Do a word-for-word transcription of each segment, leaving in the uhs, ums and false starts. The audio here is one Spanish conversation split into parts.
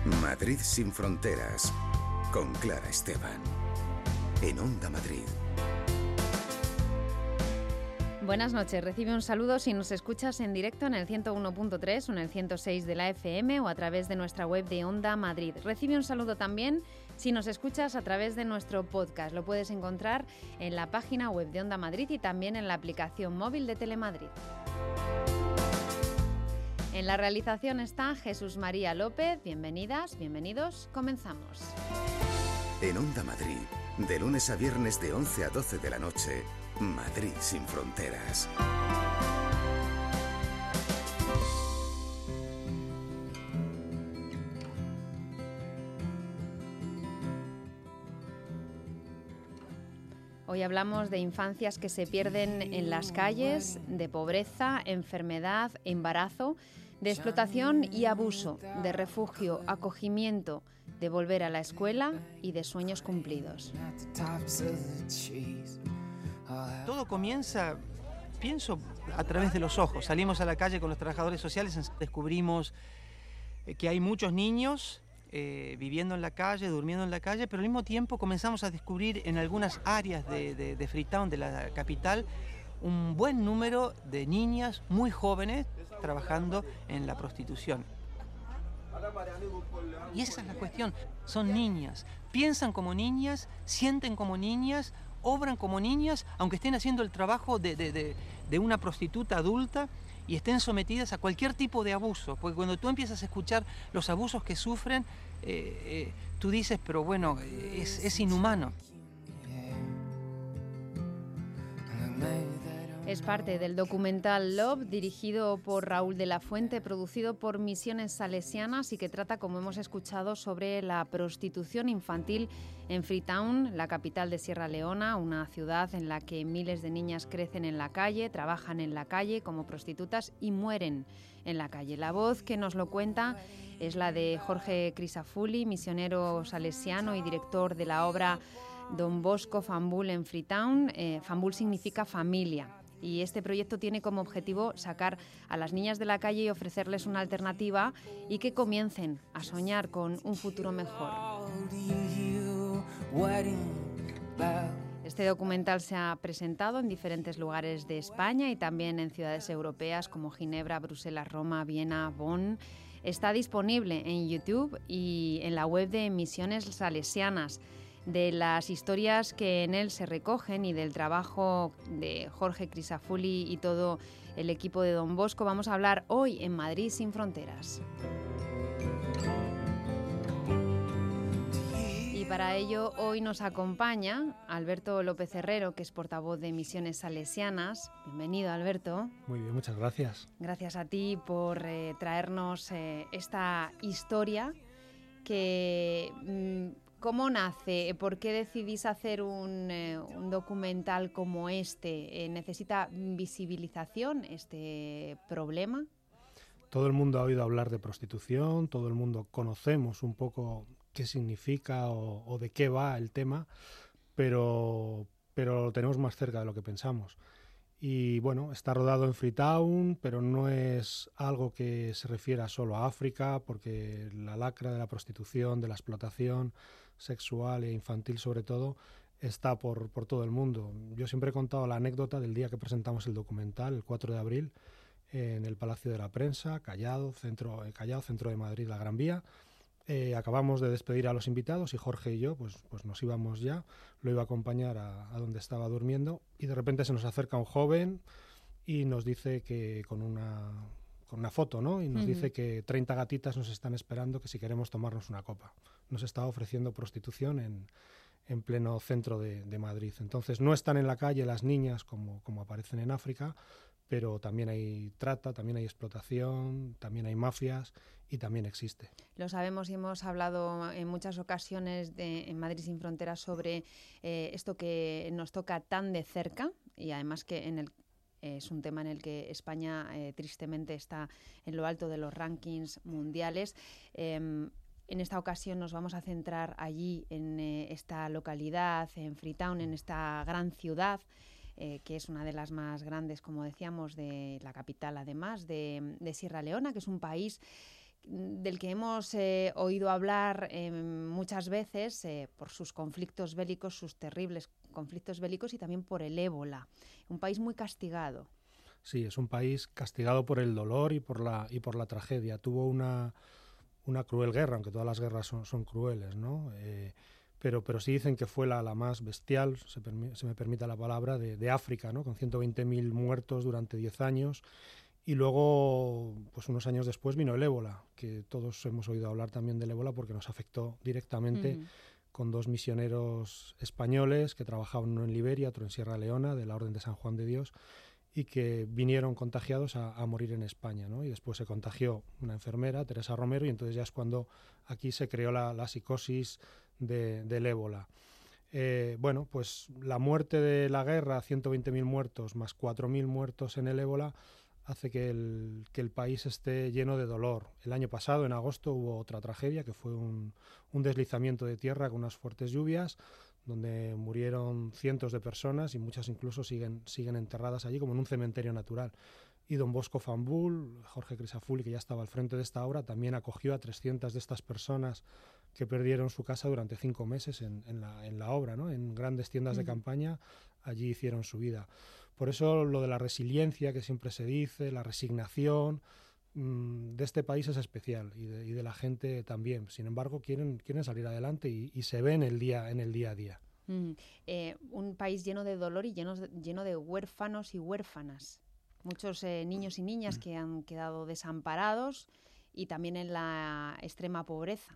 Madrid sin fronteras, con Clara Esteban, en Onda Madrid. Buenas noches, recibe un saludo si nos escuchas en directo en el ciento uno punto tres o en el ciento seis de la F M o a través de nuestra web de Onda Madrid. Recibe un saludo también si nos escuchas a través de nuestro podcast. Lo puedes encontrar en la página web de Onda Madrid y también en la aplicación móvil de Telemadrid. En la realización está Jesús María López. Bienvenidas, bienvenidos. Comenzamos. En Onda Madrid, de lunes a viernes de once a doce de la noche, Madrid sin fronteras. Hoy hablamos de infancias que se pierden en las calles, de pobreza, enfermedad, embarazo, de explotación y abuso, de refugio, acogimiento, de volver a la escuela y de sueños cumplidos. Todo comienza, pienso, a través de los ojos. Salimos a la calle con los trabajadores sociales, descubrimos que hay muchos niños eh, viviendo en la calle, durmiendo en la calle, pero al mismo tiempo comenzamos a descubrir en algunas áreas de, de, de Freetown, de la capital, un buen número de niñas muy jóvenes trabajando en la prostitución. Y esa es la cuestión, son niñas, piensan como niñas, sienten como niñas, obran como niñas, aunque estén haciendo el trabajo de, de, de, de una prostituta adulta y estén sometidas a cualquier tipo de abuso, porque cuando tú empiezas a escuchar los abusos que sufren, eh, eh, tú dices, pero bueno, es, es inhumano. Es parte del documental Love, dirigido por Raúl de la Fuente, producido por Misiones Salesianas y que trata, como hemos escuchado, sobre la prostitución infantil en Freetown, la capital de Sierra Leona, una ciudad en la que miles de niñas crecen en la calle, trabajan en la calle como prostitutas y mueren en la calle. La voz que nos lo cuenta es la de Jorge Crisafulli, misionero salesiano y director de la obra Don Bosco Fambul en Freetown. Eh, Fambul significa familia. Y este proyecto tiene como objetivo sacar a las niñas de la calle y ofrecerles una alternativa y que comiencen a soñar con un futuro mejor. Este documental se ha presentado en diferentes lugares de España y también en ciudades europeas como Ginebra, Bruselas, Roma, Viena, Bonn. Está disponible en YouTube y en la web de Misiones Salesianas. De las historias que en él se recogen y del trabajo de Jorge Crisafulli y todo el equipo de Don Bosco, vamos a hablar hoy en Madrid sin fronteras. Y para ello hoy nos acompaña Alberto López Herrero, que es portavoz de Misiones Salesianas. Bienvenido, Alberto. Muy bien, muchas gracias. Gracias a ti por eh, traernos eh, esta historia que... Mmm, ¿Cómo nace? ¿Por qué decidís hacer un, eh, un documental como este? Eh, ¿Necesita visibilización este problema? Todo el mundo ha oído hablar de prostitución, todo el mundo conocemos un poco qué significa o, o de qué va el tema, pero, pero lo tenemos más cerca de lo que pensamos. Y bueno, está rodado en Freetown, pero no es algo que se refiera solo a África, porque la lacra de la prostitución, de la explotación sexual e infantil sobre todo, está por, por todo el mundo. Yo siempre he contado la anécdota del día que presentamos el documental, el cuatro de abril, en el Palacio de la Prensa, Callao, centro, Callao, centro de Madrid, la Gran Vía. Eh, acabamos de despedir a los invitados y Jorge y yo pues, pues nos íbamos ya, lo iba a acompañar a, a donde estaba durmiendo y de repente se nos acerca un joven y nos dice que con una, con una foto, ¿no? Y nos uh-huh. dice que treinta gatitas nos están esperando, que si queremos tomarnos una copa. Nos está ofreciendo prostitución en, en pleno centro de, de Madrid. Entonces no están en la calle las niñas como, como aparecen en África, pero también hay trata, también hay explotación, también hay mafias y también existe. Lo sabemos y hemos hablado en muchas ocasiones de, en Madrid sin fronteras sobre eh, esto que nos toca tan de cerca y además que en el eh, es un tema en el que España eh, tristemente está en lo alto de los rankings mundiales. Eh, En esta ocasión nos vamos a centrar allí en eh, esta localidad, en Freetown, en esta gran ciudad, eh, que es una de las más grandes, como decíamos, de la capital, además de, de Sierra Leona, que es un país del que hemos eh, oído hablar eh, muchas veces eh, por sus conflictos bélicos, sus terribles conflictos bélicos y también por el ébola. Un país muy castigado. Sí, es un país castigado por el dolor y por la, y por la tragedia. Tuvo una, una cruel guerra, aunque todas las guerras son, son crueles, ¿no? Eh, pero, pero sí dicen que fue la, la más bestial, se, permi- se me permite la palabra, de, de África, ¿no? Con ciento veinte mil muertos durante diez años. Y luego, pues unos años después vino el ébola, que todos hemos oído hablar también del ébola porque nos afectó directamente uh-huh. con dos misioneros españoles que trabajaban uno en Liberia, otro en Sierra Leona, de la Orden de San Juan de Dios, y que vinieron contagiados a, a morir en España, ¿no? Y después se contagió una enfermera, Teresa Romero, y entonces ya es cuando aquí se creó la, la psicosis de, del ébola. Eh, bueno, pues la muerte de la guerra, ciento veinte mil muertos más cuatro mil muertos en el ébola, hace que el, que el país esté lleno de dolor. El año pasado, en agosto, hubo otra tragedia, que fue un, un deslizamiento de tierra con unas fuertes lluvias, donde murieron cientos de personas y muchas incluso siguen, siguen enterradas allí, como en un cementerio natural. Y don Bosco Fambul, Jorge Crisafulli, que ya estaba al frente de esta obra, también acogió a trescientas de estas personas que perdieron su casa durante cinco meses en, en, la, en la obra, ¿no? En grandes tiendas mm. de campaña, allí hicieron su vida. Por eso lo de la resiliencia que siempre se dice, la resignación mmm, de este país es especial y de, y de la gente también. Sin embargo, quieren, quieren salir adelante y, y se ve en el día, en el día a día. Mm, eh, un país lleno de dolor y lleno, lleno de huérfanos y huérfanas. Muchos eh, niños y niñas que han quedado desamparados y también en la extrema pobreza.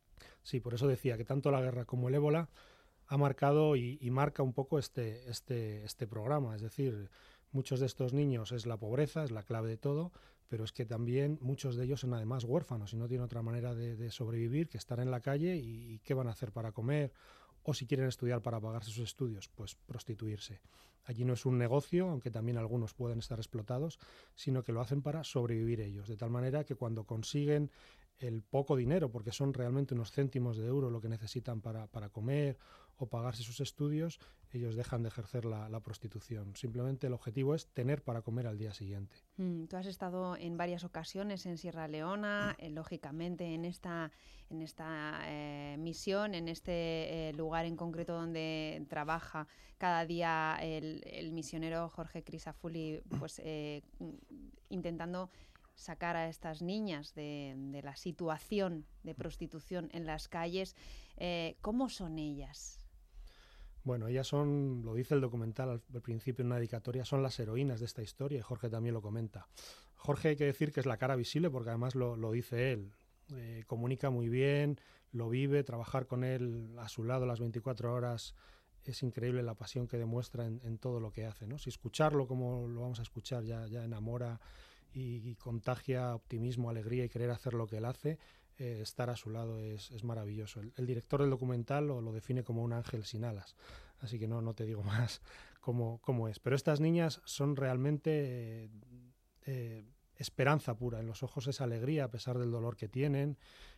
Sí, por eso decía que tanto la guerra como el ébola ha marcado y, y marca un poco este, este, este programa. Es decir, muchos de estos niños es la pobreza, es la clave de todo, pero es que también muchos de ellos son además huérfanos y no tienen otra manera de, de sobrevivir que estar en la calle y, y qué van a hacer para comer, o si quieren estudiar para pagarse sus estudios, pues prostituirse. Allí no es un negocio, aunque también algunos pueden estar explotados, sino que lo hacen para sobrevivir ellos, de tal manera que cuando consiguen el poco dinero, porque son realmente unos céntimos de euro lo que necesitan para, para comer o pagarse sus estudios, ellos dejan de ejercer la, la prostitución. Simplemente el objetivo es tener para comer al día siguiente. Mm, tú has estado en varias ocasiones en Sierra Leona, eh, lógicamente en esta, en esta eh, misión, en este eh, lugar en concreto donde trabaja cada día el, el misionero Jorge Crisafulli, pues eh, intentando sacar a estas niñas de, de la situación de prostitución en las calles. Eh, ¿Cómo son ellas? Bueno, ellas son, lo dice el documental al, al principio en una dedicatoria, son las heroínas de esta historia y Jorge también lo comenta. Jorge hay que decir que es la cara visible porque además lo, lo dice él. Eh, comunica muy bien, lo vive, trabajar con él a su lado las veinticuatro horas es increíble la pasión que demuestra en, en todo lo que hace, ¿no? Si escucharlo como lo vamos a escuchar ya, ya enamora y, y contagia optimismo, alegría y querer hacer lo que él hace. Eh, estar a su lado es, es maravilloso. El, el director del documental lo, lo define como un ángel sin alas, así que no, no te digo más cómo, cómo es. Pero estas niñas son realmente eh, eh, esperanza pura. En los ojos es alegría a pesar del dolor que tienen.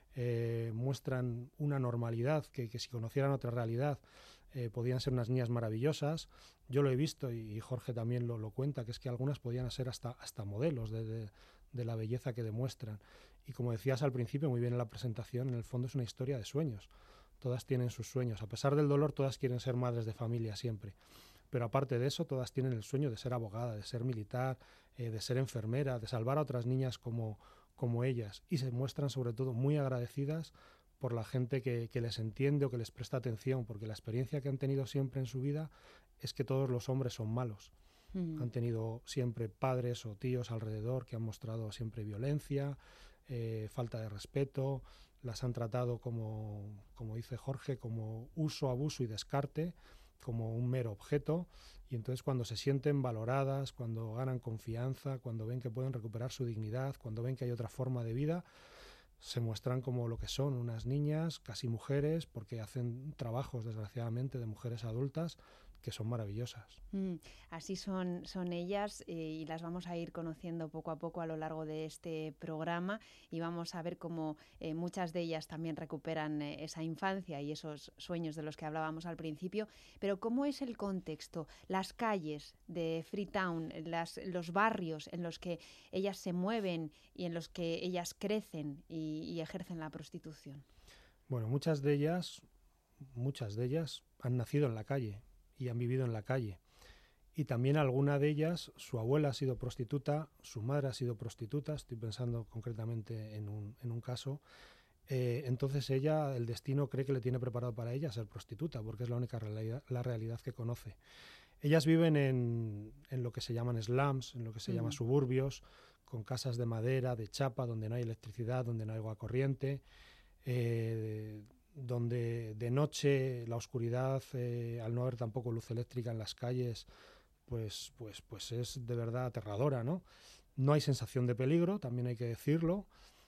Eh, muestran una normalidad que, que si conocieran otra realidad eh, podían ser unas niñas maravillosas. Yo lo he visto y, y Jorge también lo, lo cuenta, que es que algunas podían ser hasta, hasta modelos de, de, de la belleza que demuestran. Y como decías al principio, muy bien en la presentación, en el fondo es una historia de sueños. Todas tienen sus sueños. A pesar del dolor, todas quieren ser madres de familia siempre. Pero aparte de eso, todas tienen el sueño de ser abogada, de ser militar, eh, de ser enfermera, de salvar a otras niñas como, como ellas. Y se muestran sobre todo muy agradecidas por la gente que, que les entiende o que les presta atención, porque la experiencia que han tenido siempre en su vida es que todos los hombres son malos. Mm. Han tenido siempre padres o tíos alrededor que han mostrado siempre violencia, eh, falta de respeto, las han tratado como, como dice Jorge, como uso, abuso y descarte, como un mero objeto, y entonces cuando se sienten valoradas, cuando ganan confianza, cuando ven que pueden recuperar su dignidad, cuando ven que hay otra forma de vida, se muestran como lo que son, unas niñas, casi mujeres, porque hacen trabajos, desgraciadamente, de mujeres adultas, que son maravillosas. Mm, así son, son ellas eh, y las vamos a ir conociendo poco a poco a lo largo de este programa y vamos a ver cómo eh, muchas de ellas también recuperan eh, esa infancia y esos sueños de los que hablábamos al principio. Pero ¿cómo es el contexto? Las calles de Freetown, las, los barrios en los que ellas se mueven y en los que ellas crecen y, y ejercen la prostitución. Bueno, muchas de ellas, muchas de ellas han nacido en la calle y han vivido en la calle. Y también alguna de ellas, su abuela ha sido prostituta, su madre ha sido prostituta, estoy pensando concretamente en un, en un caso. Eh, entonces ella, el destino cree que le tiene preparado para ella ser prostituta, porque es la única realidad, la realidad que conoce. Ellas viven en, en lo que se llaman slums, en lo que se mm. llama suburbios, con casas de madera, de chapa, donde no hay electricidad, donde no hay agua corriente, eh, donde de noche la oscuridad, eh, al no haber tampoco luz eléctrica en las calles, pues, pues, pues es de verdad aterradora, ¿no? No hay sensación de peligro, también hay que decirlo,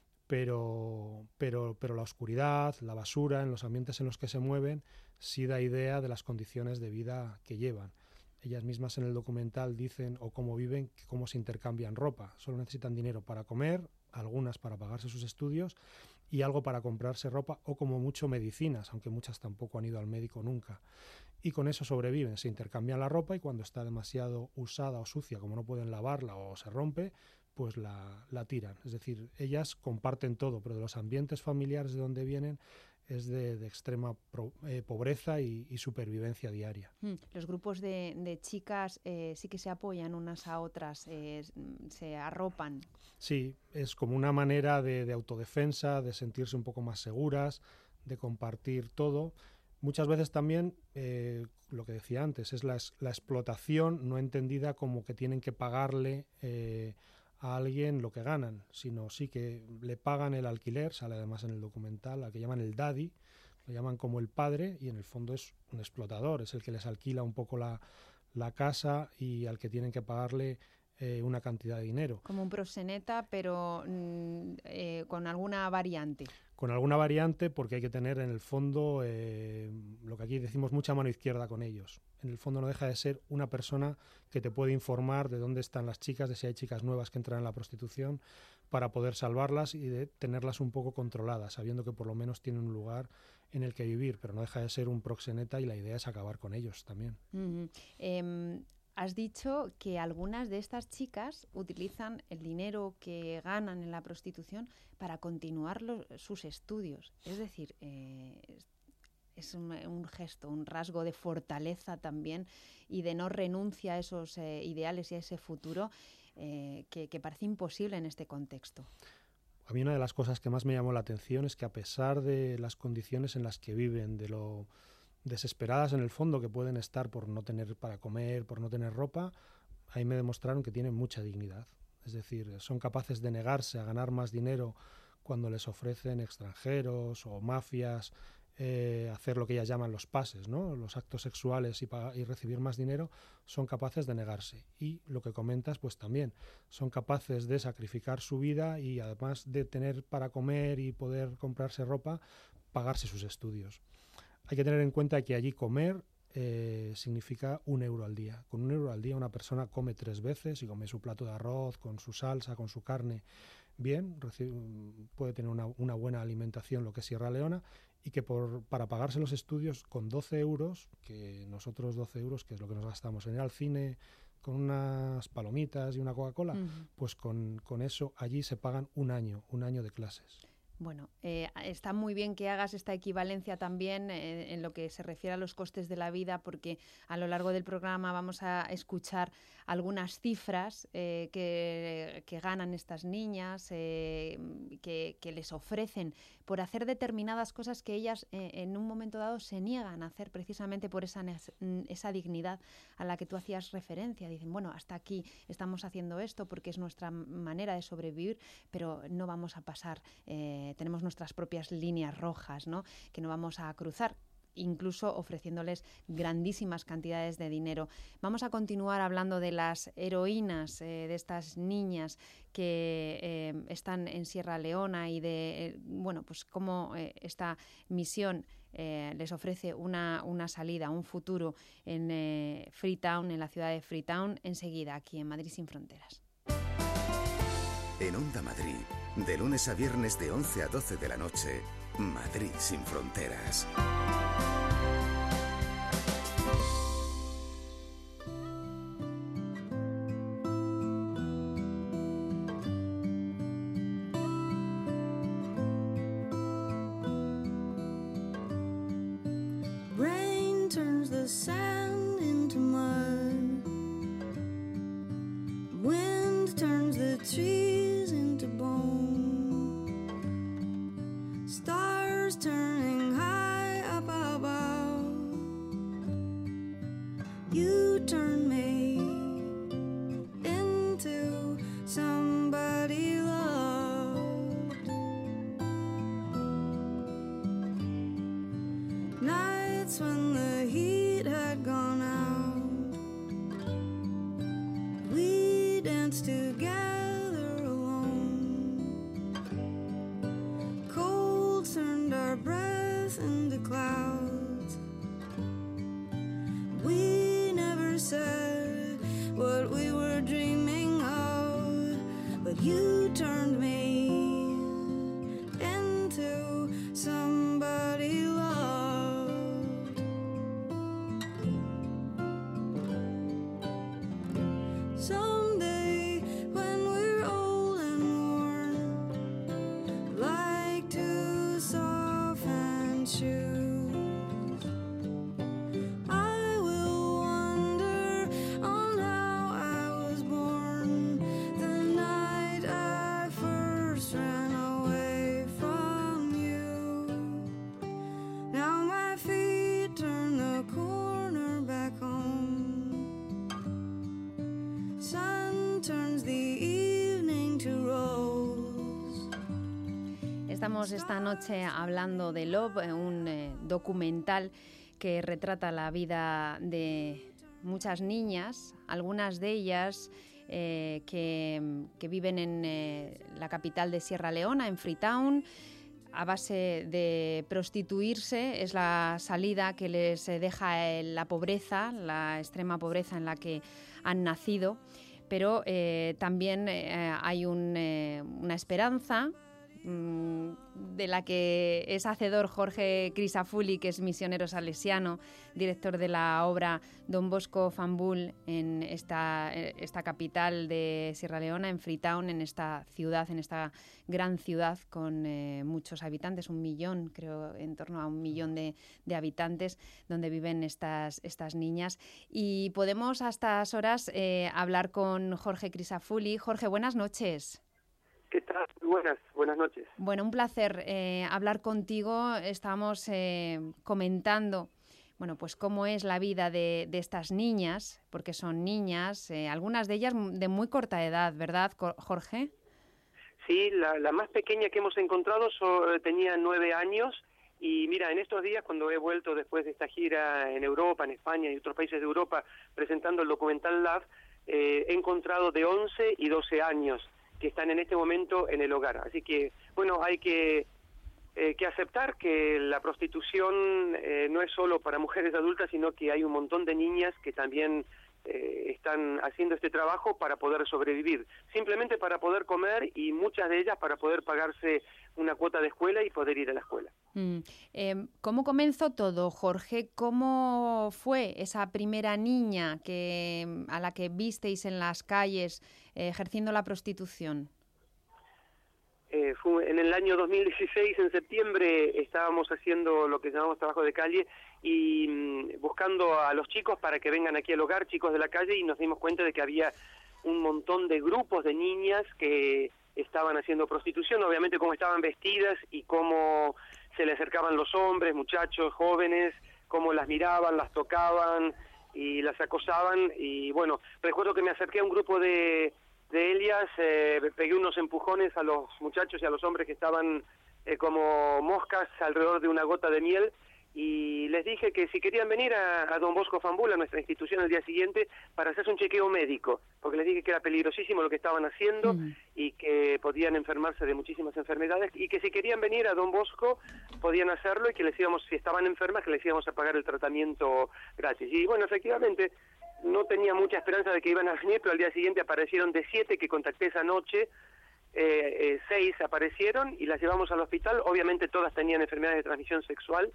pero, pero, pero la oscuridad, la basura, en los ambientes en los que se mueven, sí da idea de las condiciones de vida que llevan. Ellas mismas en el documental dicen, o cómo viven, que cómo se intercambian ropa. Solo necesitan dinero para comer, algunas para pagarse sus estudios y algo para comprarse ropa o como mucho medicinas, aunque muchas tampoco han ido al médico nunca. Y con eso sobreviven, se intercambian la ropa y cuando está demasiado usada o sucia, como no pueden lavarla o se rompe, pues la, la tiran. Es decir, ellas comparten todo, pero de los ambientes familiares de donde vienen es de, de extrema pro, eh, pobreza y, y supervivencia diaria. Mm. Los grupos de, de chicas eh, sí que se apoyan unas a otras, eh, se arropan. Sí, es como una manera de, de autodefensa, de sentirse un poco más seguras, de compartir todo. Muchas veces también, eh, lo que decía antes, es la, la explotación no entendida como que tienen que pagarle eh, a alguien lo que ganan, sino sí que le pagan el alquiler, sale además en el documental, al que llaman el daddy, lo llaman como el padre y en el fondo es un explotador, es el que les alquila un poco la, la casa y al que tienen que pagarle eh, una cantidad de dinero. Como un proxeneta, pero mm, eh, con alguna variante. Con alguna variante porque hay que tener en el fondo eh, lo que aquí decimos mucha mano izquierda con ellos. En el fondo no deja de ser una persona que te puede informar de dónde están las chicas, de si hay chicas nuevas que entran en la prostitución, para poder salvarlas y de tenerlas un poco controladas, sabiendo que por lo menos tienen un lugar en el que vivir, pero no deja de ser un proxeneta y la idea es acabar con ellos también. Uh-huh. Eh, has dicho que algunas de estas chicas utilizan el dinero que ganan en la prostitución para continuar los, sus estudios. Es decir, eh, es un, un gesto, un rasgo de fortaleza también y de no renuncia a esos eh, ideales y a ese futuro eh, que, que parece imposible en este contexto. A mí una de las cosas que más me llamó la atención es que a pesar de las condiciones en las que viven, de lo desesperadas en el fondo que pueden estar por no tener para comer, por no tener ropa, ahí me demostraron que tienen mucha dignidad. Es decir, son capaces de negarse a ganar más dinero cuando les ofrecen extranjeros o mafias eh, hacer lo que ellas llaman los pases, ¿no? Los actos sexuales y, y recibir más dinero, son capaces de negarse. Y lo que comentas, pues también, son capaces de sacrificar su vida y además de tener para comer y poder comprarse ropa, pagarse sus estudios. Hay que tener en cuenta que allí comer eh, significa un euro al día. Con un euro al día una persona come tres veces y come su plato de arroz, con su salsa, con su carne bien, recibe, puede tener una, una buena alimentación, lo que es Sierra Leona, y que por, para pagarse los estudios con doce euros, que nosotros doce euros, que es lo que nos gastamos en ir al cine, con unas palomitas y una Coca-Cola, uh-huh. pues con, con eso allí se pagan un año, un año de clases. Bueno, eh, está muy bien que hagas esta equivalencia también eh, en lo que se refiere a los costes de la vida, porque a lo largo del programa vamos a escuchar algunas cifras eh, que, que ganan estas niñas, eh, que, que les ofrecen por hacer determinadas cosas que ellas eh, en un momento dado se niegan a hacer precisamente por esa, esa dignidad a la que tú hacías referencia. Dicen, bueno, hasta aquí estamos haciendo esto porque es nuestra manera de sobrevivir, pero no vamos a pasar... Eh, tenemos nuestras propias líneas rojas, ¿no?, que no vamos a cruzar. incluso ofreciéndoles grandísimas cantidades de dinero. Vamos a continuar hablando de las heroínas, eh, de estas niñas que eh, están en Sierra Leona y de eh, bueno, pues cómo eh, esta misión eh, les ofrece una, una salida, un futuro en eh, Freetown, en la ciudad de Freetown, enseguida aquí en Madrid sin Fronteras. En Onda Madrid, de lunes a viernes de once a doce de la noche, Madrid sin Fronteras. Rain turns the sand into mud. Wind turns the trees into bone. Stars turning high up above. You turn me into somebody loved. Nights when the heat had gone out, we danced together alone. Cold turned our breath into clouds. We never said what we were dreaming of, but you turned me into somebody loved. Someday when we're old and worn, like two softened shoes, I will wonder on how I was born the night I first ran away from you. Now my feet turn the corner back home. Sun turns the evening to rose. Estamos esta noche hablando de Love, un eh, documental que retrata la vida de muchas niñas, algunas de ellas eh, que, que viven en eh, la capital de Sierra Leona, en Freetown, a base de prostituirse. Es la salida que les deja eh, la pobreza, la extrema pobreza en la que han nacido, pero eh, también eh, hay un, eh, una esperanza de la que es hacedor Jorge Crisafulli, que es misionero salesiano, director de la obra Don Bosco Fambul en esta, esta capital de Sierra Leona, en Freetown, en esta ciudad, en esta gran ciudad con eh, muchos habitantes, un millón, creo, en torno a un millón de, de habitantes, donde viven estas, estas niñas. Y podemos a estas horas eh, hablar con Jorge Crisafulli. Jorge, buenas noches. ¿Qué tal? Muy buenas, buenas noches. Bueno, un placer eh, hablar contigo. Estamos eh, comentando, bueno, pues cómo es la vida de, de estas niñas, porque son niñas, eh, algunas de ellas de muy corta edad, ¿verdad, Jorge? Sí, la, la más pequeña que hemos encontrado so, tenía nueve años y mira, en estos días cuando he vuelto después de esta gira en Europa, en España y otros países de Europa presentando el documental Love, eh, he encontrado de once y doce años que están en este momento en el hogar. Así que, bueno, hay que, eh, que aceptar que la prostitución eh, no es solo para mujeres adultas, sino que hay un montón de niñas que también eh, están haciendo este trabajo para poder sobrevivir, simplemente para poder comer y muchas de ellas para poder pagarse una cuota de escuela y poder ir a la escuela. Mm. Eh, ¿Cómo comenzó todo, Jorge? ¿Cómo fue esa primera niña que a la que visteis en las calles eh, ejerciendo la prostitución? Eh, fue en el año dos mil dieciséis, en septiembre, estábamos haciendo lo que llamamos trabajo de calle y mmm, buscando a los chicos para que vengan aquí al hogar, chicos de la calle, y nos dimos cuenta de que había un montón de grupos de niñas que estaban haciendo prostitución, obviamente cómo estaban vestidas y cómo se le acercaban los hombres, muchachos, jóvenes, cómo las miraban, las tocaban y las acosaban. Y bueno, recuerdo que me acerqué a un grupo de, de ellas, eh, pegué unos empujones a los muchachos y a los hombres que estaban eh, como moscas alrededor de una gota de miel y les dije que si querían venir a, a Don Bosco Fambul, a nuestra institución, el día siguiente, para hacerse un chequeo médico, porque les dije que era peligrosísimo lo que estaban haciendo mm. y que podían enfermarse de muchísimas enfermedades, y que si querían venir a Don Bosco podían hacerlo, y que les íbamos, si estaban enfermas, que les íbamos a pagar el tratamiento gratis. Y bueno, efectivamente, no tenía mucha esperanza de que iban a venir, pero al día siguiente aparecieron de siete que contacté esa noche, eh, eh, seis aparecieron y las llevamos al hospital. Obviamente todas tenían enfermedades de transmisión sexual,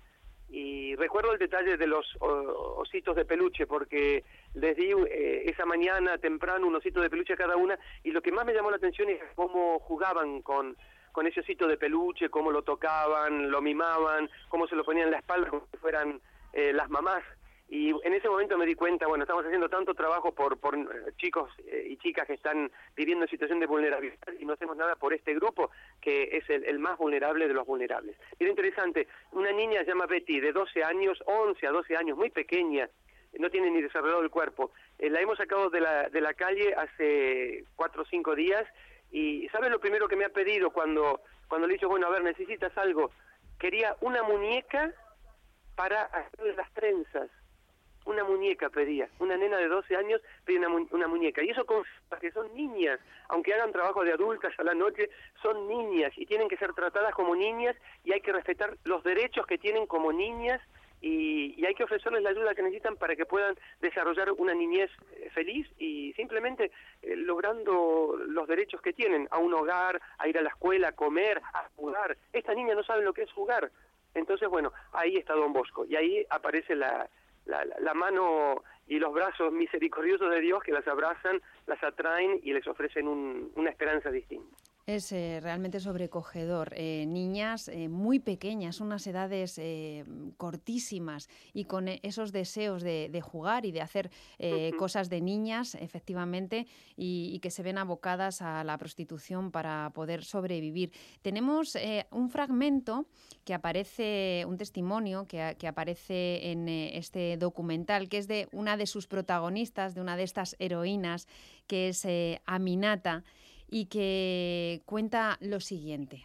y recuerdo el detalle de los o, ositos de peluche, porque les di eh, esa mañana temprano un osito de peluche a cada una, y lo que más me llamó la atención es cómo jugaban con, con ese osito de peluche, cómo lo tocaban, lo mimaban, cómo se lo ponían en la espalda como si fueran eh, las mamás. Y en ese momento me di cuenta, bueno, estamos haciendo tanto trabajo por, por chicos y chicas que están viviendo en situación de vulnerabilidad, y no hacemos nada por este grupo, que es el, el más vulnerable de los vulnerables. Y era interesante, una niña se llama Betty, de doce años, once a doce años, muy pequeña, no tiene ni desarrollado el cuerpo. Eh, la hemos sacado de la, de la calle hace cuatro o cinco días, y ¿sabes lo primero que me ha pedido cuando, cuando le he dicho, bueno, a ver, necesitas algo? Quería una muñeca para hacerle las trenzas. Una muñeca pedía, una nena de doce años pedía una, mu una muñeca, y eso con que son niñas, aunque hagan trabajo de adultas a la noche, son niñas y tienen que ser tratadas como niñas, y hay que respetar los derechos que tienen como niñas, y, y hay que ofrecerles la ayuda que necesitan para que puedan desarrollar una niñez feliz y simplemente eh, logrando los derechos que tienen, a un hogar, a ir a la escuela, a comer, a jugar. Estas niñas no saben lo que es jugar. Entonces, bueno, ahí está Don Bosco, y ahí aparece la La, la, la mano y los brazos misericordiosos de Dios, que las abrazan, las atraen y les ofrecen un, una esperanza distinta. Es eh, realmente sobrecogedor. Eh, niñas eh, muy pequeñas, unas edades eh, cortísimas, y con esos deseos de, de jugar y de hacer eh, uh-huh. cosas de niñas, efectivamente, y, y que se ven abocadas a la prostitución para poder sobrevivir. Tenemos eh, un fragmento que aparece, un testimonio que, que aparece en eh, este documental, que es de una de sus protagonistas, de una de estas heroínas, que es eh, Aminata, y que cuenta lo siguiente.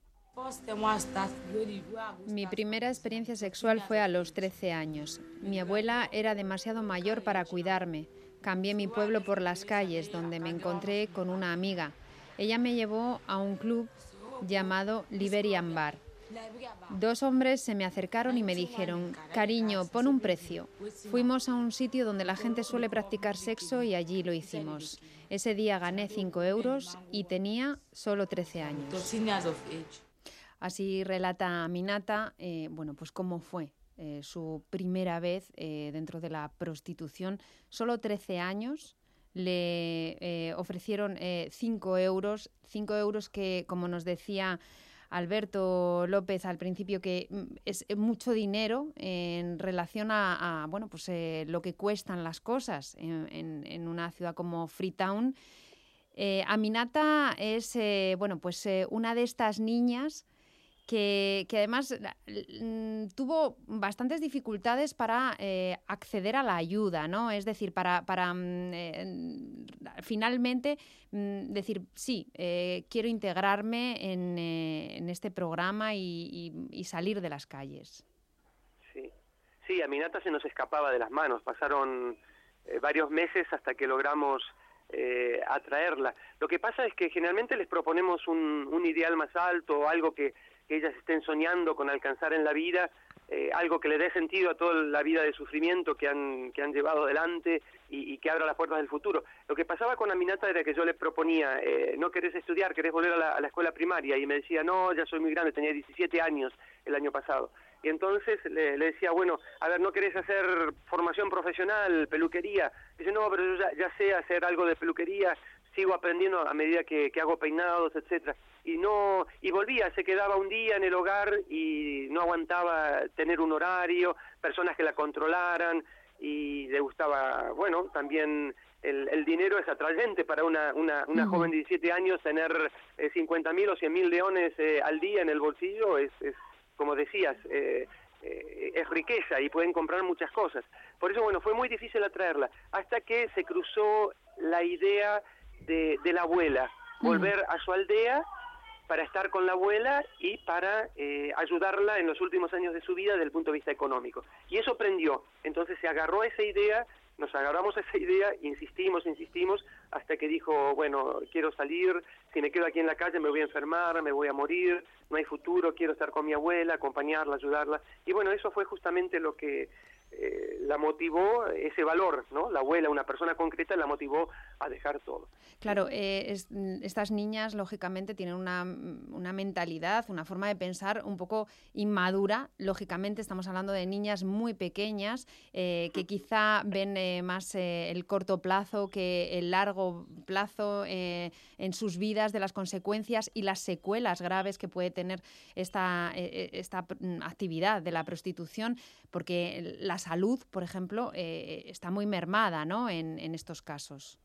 Mi primera experiencia sexual fue a los trece años. Mi abuela era demasiado mayor para cuidarme. Cambié mi pueblo por las calles, donde me encontré con una amiga. Ella me llevó a un club llamado Liberian Bar. Dos hombres se me acercaron y me dijeron, cariño, pon un precio. Fuimos a un sitio donde la gente suele practicar sexo y allí lo hicimos. Ese día gané cinco euros y tenía solo trece años. Así relata Aminata, eh, bueno, pues cómo fue eh, su primera vez eh, dentro de la prostitución. Solo trece años, le eh, ofrecieron eh, cinco euros, cinco euros que, como nos decía Alberto López al principio, que es mucho dinero en relación a, a bueno, pues eh, lo que cuestan las cosas en, en, en una ciudad como Freetown. Eh, Aminata es eh, bueno, pues eh, una de estas niñas que, que además mm, tuvo bastantes dificultades para eh, acceder a la ayuda, ¿no? Es decir, para, para mm, eh, finalmente mm, decir, sí, eh, quiero integrarme en, eh, en este programa y, y, y salir de las calles. Sí, sí, Aminata se nos escapaba de las manos. Pasaron eh, varios meses hasta que logramos eh, atraerla. Lo que pasa es que generalmente les proponemos un, un ideal más alto, algo que que ellas estén soñando con alcanzar en la vida, eh, algo que le dé sentido a toda la vida de sufrimiento que han que han llevado adelante y, y que abra las puertas del futuro. Lo que pasaba con Aminata era que yo le proponía, eh, no querés estudiar, querés volver a la, a la escuela primaria, y me decía, no, ya soy muy grande, tenía diecisiete años el año pasado. Y entonces le, le decía, bueno, a ver, ¿no querés hacer formación profesional, peluquería? Dice, no, pero yo ya, ya sé hacer algo de peluquería, sigo aprendiendo a medida que, que hago peinados, etcétera. Y no y volvía, se quedaba un día en el hogar y no aguantaba tener un horario, personas que la controlaran, y le gustaba, bueno, también el, el dinero es atrayente para una, una, una uh-huh. joven de diecisiete años, tener eh, cincuenta mil o cien mil leones eh, al día en el bolsillo es, es como decías, eh, eh, es riqueza y pueden comprar muchas cosas. Por eso, bueno, fue muy difícil atraerla, hasta que se cruzó la idea de, de la abuela, volver uh-huh. a su aldea para estar con la abuela y para eh, ayudarla en los últimos años de su vida desde el punto de vista económico. Y eso prendió. Entonces se agarró a esa idea, nos agarramos a esa idea, insistimos, insistimos, hasta que dijo, bueno, quiero salir, si me quedo aquí en la calle me voy a enfermar, me voy a morir, no hay futuro, quiero estar con mi abuela, acompañarla, ayudarla. Y bueno, eso fue justamente lo que eh, la motivó, ese valor, ¿no? La abuela, una persona concreta, la motivó a dejar todo. Claro, eh, es, estas niñas, lógicamente, tienen una, una mentalidad, una forma de pensar un poco inmadura. Lógicamente, estamos hablando de niñas muy pequeñas eh, que quizá ven eh, más eh, el corto plazo que el largo plazo eh, en sus vidas, de las consecuencias y las secuelas graves que puede tener esta, eh, esta actividad de la prostitución, porque la salud, por ejemplo, eh, está muy mermada, ¿no?, en, en estos casos.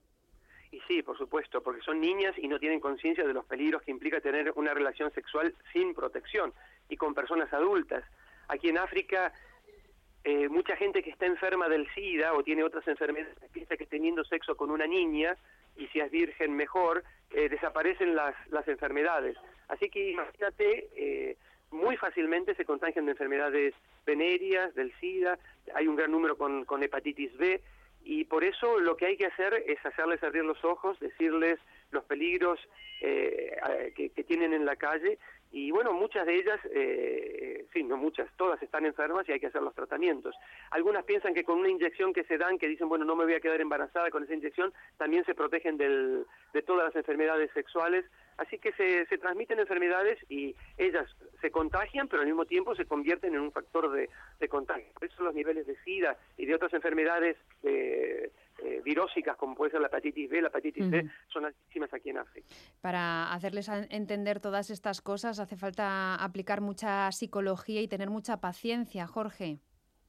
Y sí, por supuesto, porque son niñas y no tienen conciencia de los peligros que implica tener una relación sexual sin protección y con personas adultas. Aquí en África, eh, mucha gente que está enferma del SIDA o tiene otras enfermedades piensa que teniendo sexo con una niña, y si es virgen mejor, eh, desaparecen las, las enfermedades. Así que imagínate, eh, muy fácilmente se contagian de enfermedades venéreas, del SIDA, hay un gran número con, con hepatitis B, y por eso lo que hay que hacer es hacerles abrir los ojos, decirles los peligros eh, que, que tienen en la calle, y bueno, muchas de ellas, eh, sí, no muchas, todas están enfermas y hay que hacer los tratamientos. Algunas piensan que con una inyección que se dan, que dicen, bueno, no me voy a quedar embarazada con esa inyección, también se protegen del, de todas las enfermedades sexuales, así que se, se transmiten enfermedades y ellas se contagian, pero al mismo tiempo se convierten en un factor de, de contagio. Por eso los niveles de SIDA y de otras enfermedades eh, eh, virósicas, como puede ser la hepatitis B, la hepatitis uh-huh. C, son altísimas aquí en África. Para hacerles entender todas estas cosas hace falta aplicar mucha psicología y tener mucha paciencia, Jorge.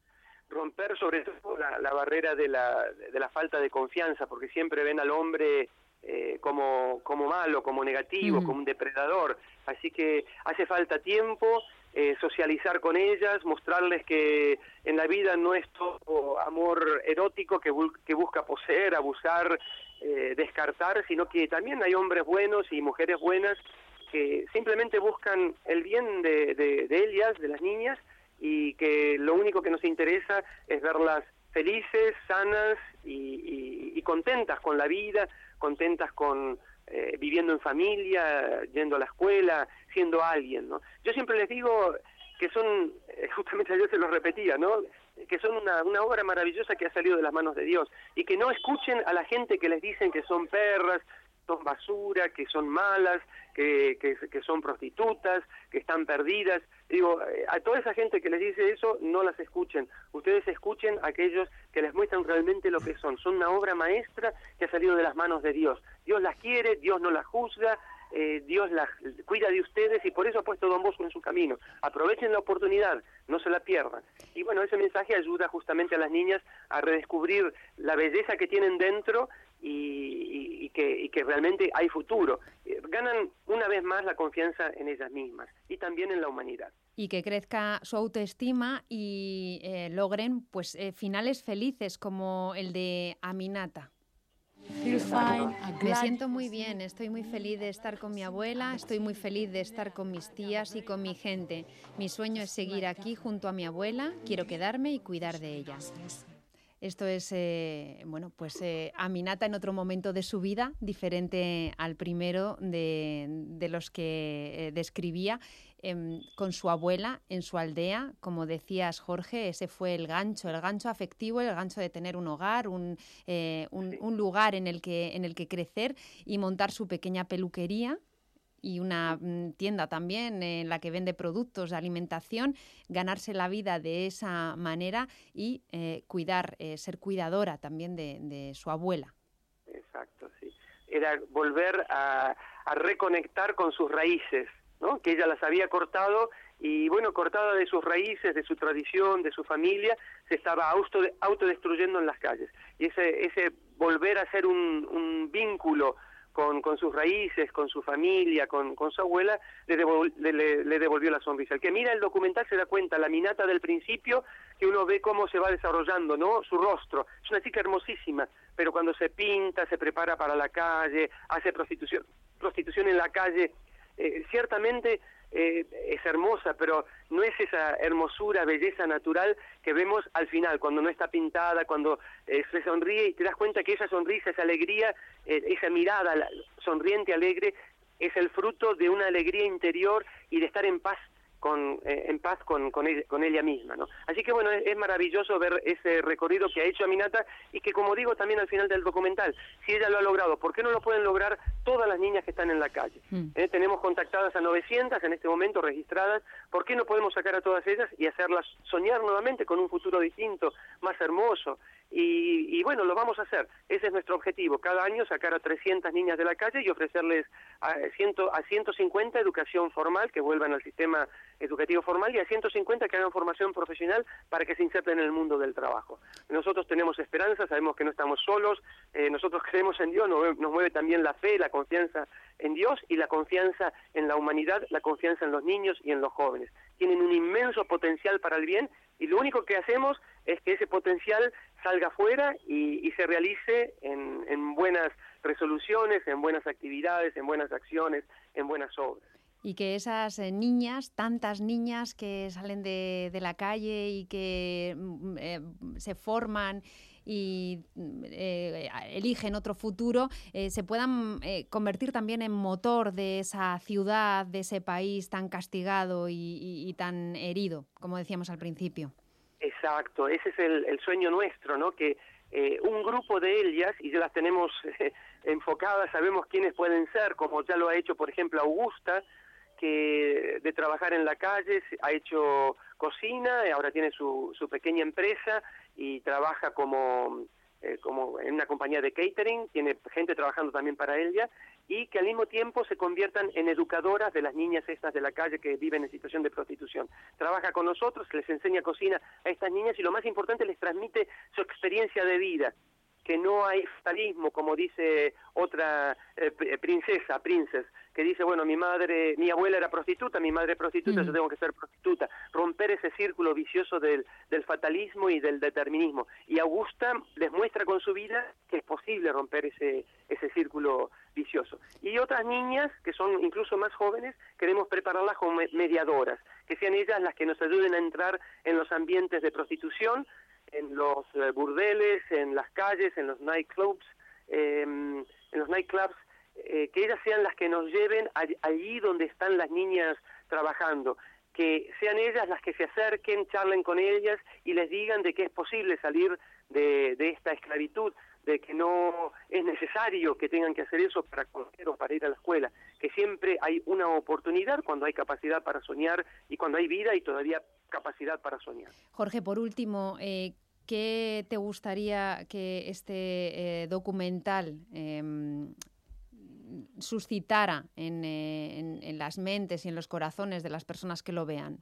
Romper sobre todo la, la barrera de la, de la falta de confianza, porque siempre ven al hombre eh, como, como malo, como negativo, uh-huh. como un depredador. Así que hace falta tiempo, eh, socializar con ellas, mostrarles que en la vida no es todo amor erótico que, bu- que busca poseer, abusar, eh, descartar, sino que también hay hombres buenos y mujeres buenas que simplemente buscan el bien de, de, de ellas, de las niñas, y que lo único que nos interesa es verlas felices, sanas y, y, y contentas con la vida, contentas con eh, viviendo en familia, yendo a la escuela, siendo alguien, ¿no? Yo siempre les digo que son, eh, justamente ayer se los repetía, ¿no?, que son una, una obra maravillosa que ha salido de las manos de Dios, y que no escuchen a la gente que les dicen que son perras, son basura, que son malas, que, que, que son prostitutas, que están perdidas. Digo, a toda esa gente que les dice eso, no las escuchen. Ustedes escuchen a aquellos que les muestran realmente lo que son. Son una obra maestra que ha salido de las manos de Dios. Dios las quiere, Dios no las juzga, eh, Dios las cuida de ustedes, y por eso ha puesto Don Bosco en su camino. Aprovechen la oportunidad, no se la pierdan. Y bueno, ese mensaje ayuda justamente a las niñas a redescubrir la belleza que tienen dentro y, y, y, que, y que realmente hay futuro. Eh, ganan una vez más la confianza en ellas mismas y también en la humanidad. Y que crezca su autoestima y eh, logren pues eh, finales felices como el de Aminata. Me siento muy bien, estoy muy feliz de estar con mi abuela, estoy muy feliz de estar con mis tías y con mi gente. Mi sueño es seguir aquí junto a mi abuela, quiero quedarme y cuidar de ella. Esto es, eh, bueno, pues eh, Aminata en otro momento de su vida, diferente al primero de, de los que eh, describía, eh, con su abuela en su aldea. Como decías, Jorge, ese fue el gancho, el gancho afectivo, el gancho de tener un hogar, un, eh, un, un lugar en el que, en el que crecer y montar su pequeña peluquería. Y una tienda también en la que vende productos de alimentación, ganarse la vida de esa manera y eh, cuidar, eh, ser cuidadora también de, de su abuela. Exacto, sí. Era volver a, a reconectar con sus raíces, ¿no?, que ella las había cortado, y bueno, cortada de sus raíces, de su tradición, de su familia, se estaba auto, autodestruyendo en las calles. Y ese, ese volver a hacer un, un vínculo Con, con sus raíces, con su familia, con, con su abuela, le, devol, le, le, le devolvió la sonrisa. El que mira el documental se da cuenta, la Aminata del principio, que uno ve cómo se va desarrollando, ¿no?, su rostro. Es una chica hermosísima, pero cuando se pinta, se prepara para la calle, hace prostitución, prostitución en la calle, eh, ciertamente eh, es hermosa, pero no es esa hermosura, belleza natural que vemos al final, cuando no está pintada, cuando eh, se sonríe y te das cuenta que esa sonrisa, esa alegría, eh, esa mirada la, sonriente, alegre, es el fruto de una alegría interior y de estar en paz con eh, en paz con con ella, con ella misma, ¿no? Así que bueno, es, es maravilloso ver ese recorrido que ha hecho Aminata y que, como digo también al final del documental, si ella lo ha logrado, ¿por qué no lo pueden lograr todas las niñas que están en la calle? Mm. Eh, tenemos contactadas a novecientas en este momento registradas, ¿por qué no podemos sacar a todas ellas y hacerlas soñar nuevamente con un futuro distinto, más hermoso? Y, y bueno, lo vamos a hacer, ese es nuestro objetivo, cada año sacar a trescientas niñas de la calle y ofrecerles a, ciento, a ciento cincuenta educación formal, que vuelvan al sistema educativo formal, y a ciento cincuenta que hagan formación profesional para que se inserten en el mundo del trabajo. Nosotros tenemos esperanza, sabemos que no estamos solos, eh, nosotros creemos en Dios, nos, nos mueve también la fe, la confianza en Dios y la confianza en la humanidad, la confianza en los niños y en los jóvenes. Tienen un inmenso potencial para el bien y lo único que hacemos es que ese potencial salga afuera y, y se realice en, en buenas resoluciones, en buenas actividades, en buenas acciones, en buenas obras. Y que esas eh, niñas, tantas niñas que salen de, de la calle y que eh, se forman y eh, eligen otro futuro, eh, se puedan eh, convertir también en motor de esa ciudad, de ese país tan castigado y, y, y tan herido, como decíamos al principio. Exacto, ese es el, el sueño nuestro, ¿no? Que eh, un grupo de ellas, y ya las tenemos eh, enfocadas, sabemos quiénes pueden ser, como ya lo ha hecho, por ejemplo, Augusta, que de trabajar en la calle ha hecho cocina, ahora tiene su, su pequeña empresa y trabaja como, eh, como en una compañía de catering, tiene gente trabajando también para ella, y que al mismo tiempo se conviertan en educadoras de las niñas estas de la calle que viven en situación de prostitución. Trabaja con nosotros, les enseña cocina a estas niñas y lo más importante, les transmite su experiencia de vida, que no hay fatalismo, como dice otra eh, princesa, princess, que dice, bueno, mi madre, mi abuela era prostituta, mi madre es prostituta, mm. yo tengo que ser prostituta. Romper ese círculo vicioso del, del fatalismo y del determinismo. Y Augusta les muestra con su vida que es posible romper ese, ese círculo vicioso. Y otras niñas, que son incluso más jóvenes, queremos prepararlas como mediadoras, que sean ellas las que nos ayuden a entrar en los ambientes de prostitución, en los eh, burdeles, en las calles, en los nightclubs, eh, en los nightclubs, eh, que ellas sean las que nos lleven a, allí donde están las niñas trabajando, que sean ellas las que se acerquen, charlen con ellas y les digan de que es posible salir de, de esta esclavitud, de que no es necesario que tengan que hacer eso para comer o para ir a la escuela, que siempre hay una oportunidad cuando hay capacidad para soñar y cuando hay vida y todavía capacidad para soñar. Jorge, por último, eh, ¿qué te gustaría que este eh, documental eh, suscitara en, eh, en, en las mentes y en los corazones de las personas que lo vean?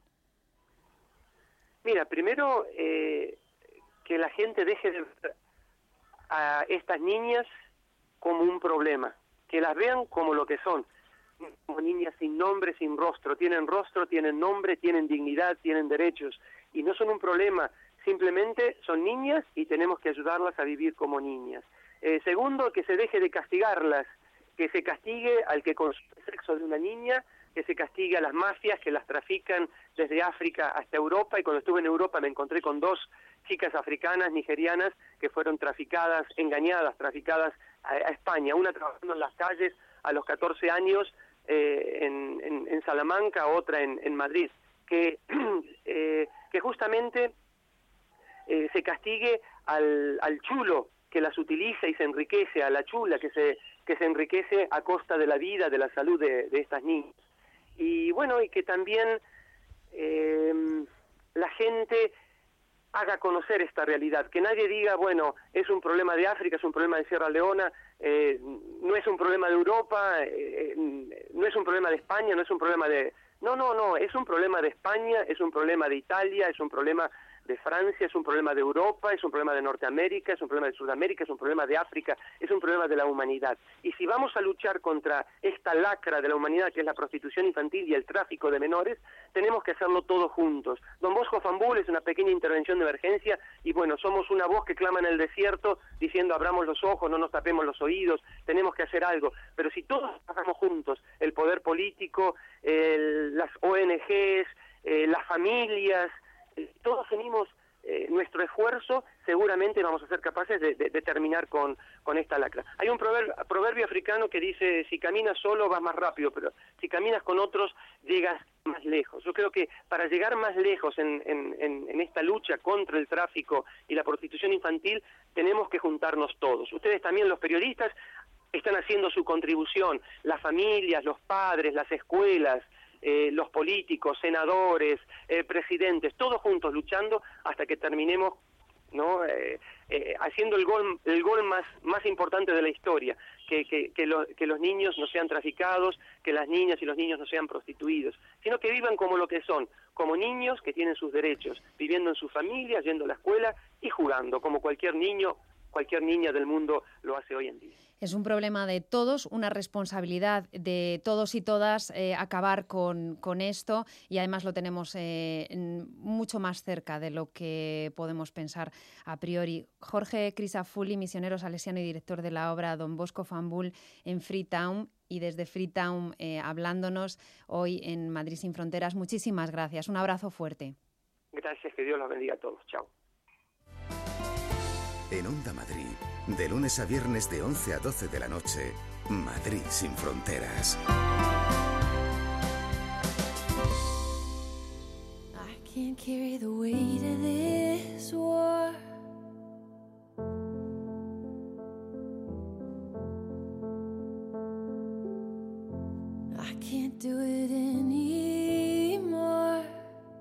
Mira, primero eh, que la gente deje de ver a estas niñas como un problema, que las vean como lo que son, como niñas sin nombre, sin rostro, tienen rostro, tienen nombre, tienen dignidad, tienen derechos, y no son un problema, simplemente son niñas y tenemos que ayudarlas a vivir como niñas. Eh, segundo, que se deje de castigarlas, que se castigue al que consume el sexo de una niña, que se castigue a las mafias que las trafican desde África hasta Europa, y cuando estuve en Europa me encontré con dos chicas africanas, nigerianas, que fueron traficadas, engañadas, traficadas a, a España, una trabajando en las calles a los catorce años eh, en, en, en Salamanca, otra en, en Madrid, que, eh, que justamente eh, se castigue al, al chulo que las utiliza y se enriquece, a la chula que se, que se enriquece a costa de la vida, de la salud de, de estas niñas. Y bueno, y que también eh, la gente haga conocer esta realidad, que nadie diga, bueno, es un problema de África, es un problema de Sierra Leona, eh, no es un problema de Europa, eh, no es un problema de España, no es un problema de... No, no, no, es un problema de España, es un problema de Italia, es un problema de Francia, es un problema de Europa, es un problema de Norteamérica, es un problema de Sudamérica, es un problema de África, es un problema de la humanidad. Y si vamos a luchar contra esta lacra de la humanidad, que es la prostitución infantil y el tráfico de menores, tenemos que hacerlo todos juntos. Don Bosco Fambul es una pequeña intervención de emergencia y bueno, somos una voz que clama en el desierto diciendo abramos los ojos, no nos tapemos los oídos, tenemos que hacer algo. Pero si todos trabajamos juntos, el poder político, el, las O N Ges, eh, las familias, todos unimos eh, nuestro esfuerzo, seguramente vamos a ser capaces de, de, de terminar con, con esta lacra. Hay un proverbio, proverbio africano que dice, si caminas solo vas más rápido, pero si caminas con otros llegas más lejos. Yo creo que para llegar más lejos en, en, en, en esta lucha contra el tráfico y la prostitución infantil, tenemos que juntarnos todos. Ustedes también, los periodistas, están haciendo su contribución, las familias, los padres, las escuelas, Eh, los políticos, senadores, eh, presidentes, todos juntos luchando hasta que terminemos, ¿no? Eh, eh, haciendo el gol, el gol más, más importante de la historia, que, que, que, lo, que los niños no sean traficados, que las niñas y los niños no sean prostituidos, sino que vivan como lo que son, como niños que tienen sus derechos, viviendo en su familia, yendo a la escuela y jugando, como cualquier niño, cualquier niña del mundo lo hace hoy en día. Es un problema de todos, una responsabilidad de todos y todas eh, acabar con, con esto, y además lo tenemos eh, mucho más cerca de lo que podemos pensar a priori. Jorge Crisafulli, misionero salesiano y director de la obra Don Bosco Fambul en Freetown, y desde Freetown eh, hablándonos hoy en Madrid sin Fronteras. Muchísimas gracias, un abrazo fuerte. Gracias, que Dios los bendiga a todos. Chao. En Onda Madrid, de lunes a viernes de once a doce de la noche, Madrid sin Fronteras. I can't carry the weight of this war. I can't do it anymore.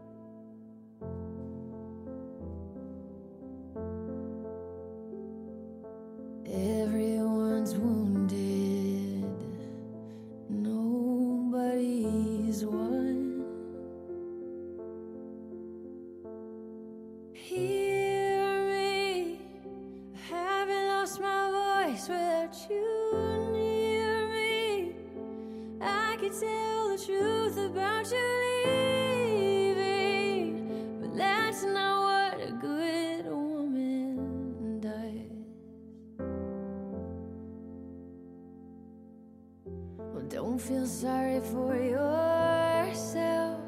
Everyone's wounded, nobody's won. Hear me, I haven't lost my voice without you near me. I could tell the truth about you leaving, but that's not what a good woman does. Well, don't feel sorry for yourself.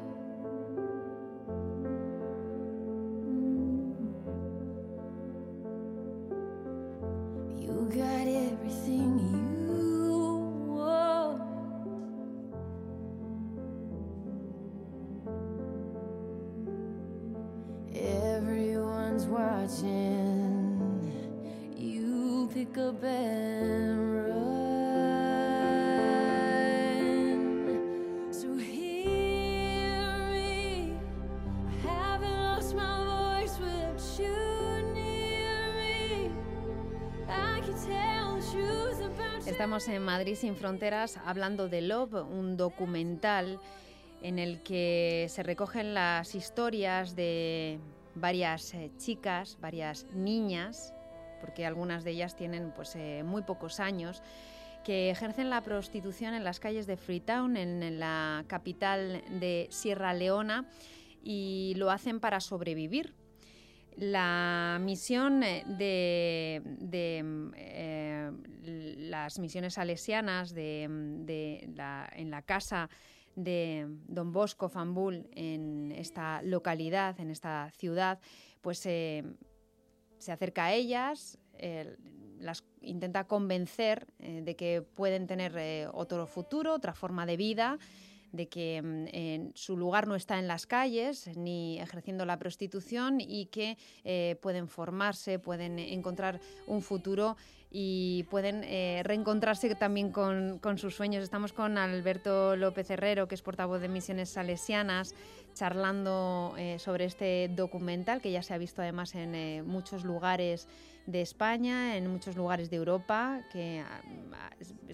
You got everything you want. Everyone's watching. You pick up and run. So hear me. I haven't lost my voice without you near me. I can tell the truth about you. Estamos en Madrid sin Fronteras hablando de Love, un documental en el que se recogen las historias de varias eh, chicas, varias niñas, porque algunas de ellas tienen pues eh, muy pocos años, que ejercen la prostitución en las calles de Freetown, en, en la capital de Sierra Leona, y lo hacen para sobrevivir. La misión de, de eh, las misiones salesianas de, de la, en la casa de Don Bosco Fambul en esta localidad, en esta ciudad, pues eh, se acerca a ellas, eh, las intenta convencer eh, de que pueden tener eh, otro futuro, otra forma de vida, de que eh, su lugar no está en las calles ni ejerciendo la prostitución, y que eh, pueden formarse, pueden encontrar un futuro y pueden eh, reencontrarse también con, con sus sueños. Estamos con Alberto López Herrero, que es portavoz de Misiones Salesianas, charlando eh, sobre este documental que ya se ha visto además en eh, muchos lugares de España, en muchos lugares de Europa, que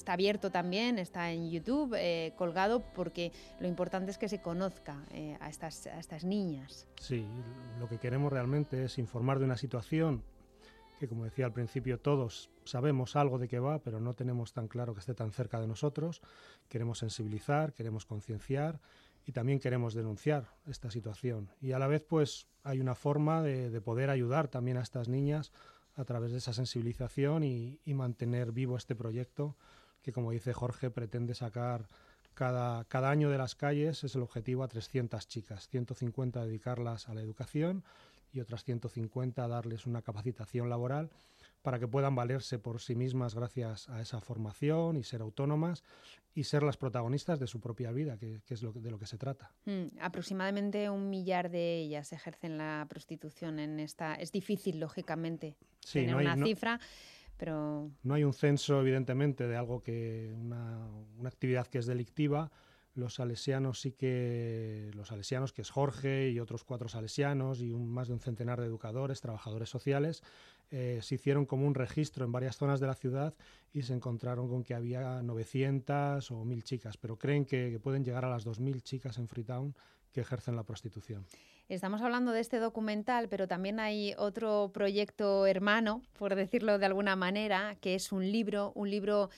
está abierto también, está en YouTube, eh, colgado, porque lo importante es que se conozca eh, a, estas, a estas niñas. Sí, lo que queremos realmente es informar de una situación que, como decía al principio, todos sabemos algo de qué va, pero no tenemos tan claro que esté tan cerca de nosotros. Queremos sensibilizar, queremos concienciar y también queremos denunciar esta situación. Y a la vez, pues, hay una forma de, de poder ayudar también a estas niñas a través de esa sensibilización y, y mantener vivo este proyecto que, como dice Jorge, pretende sacar cada, cada año de las calles, es el objetivo, a trescientas chicas, ciento cincuenta dedicarlas a la educación y otras ciento cincuenta darles una capacitación laboral para que puedan valerse por sí mismas gracias a esa formación y ser autónomas y ser las protagonistas de su propia vida, que, que es lo que, de lo que se trata. Mm, aproximadamente un millar de ellas ejercen la prostitución en esta... Es difícil, lógicamente, sí, tener no hay, una no, cifra, pero... No hay un censo, evidentemente, de algo que... Una, una actividad que es delictiva. Los salesianos sí que... Los salesianos, que es Jorge y otros cuatro salesianos y un, más de un centenar de educadores, trabajadores sociales, eh, se hicieron como un registro en varias zonas de la ciudad y se encontraron con que había novecientas o mil chicas, pero creen que, que pueden llegar a las dos mil chicas en Freetown que ejercen la prostitución. Estamos hablando de este documental, pero también hay otro proyecto hermano, por decirlo de alguna manera, que es un libro, un libro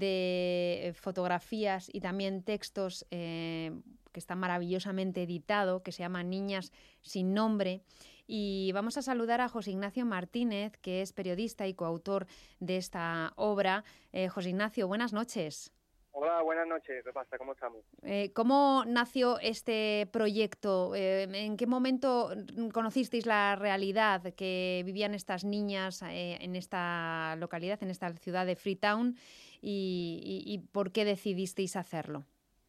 de fotografías y también textos eh, que está maravillosamente editado, que se llama Niñas sin nombre. Y vamos a saludar a José Ignacio Martínez, que es periodista y coautor de esta obra. Eh, José Ignacio, buenas noches. Hola, buenas noches. ¿Qué pasa? ¿Cómo estamos? Eh, ¿Cómo nació este proyecto? Eh, ¿En qué momento conocisteis la realidad que vivían estas niñas eh, en esta localidad, en esta ciudad de Freetown? ¿Y, y, y por qué decidisteis hacerlo?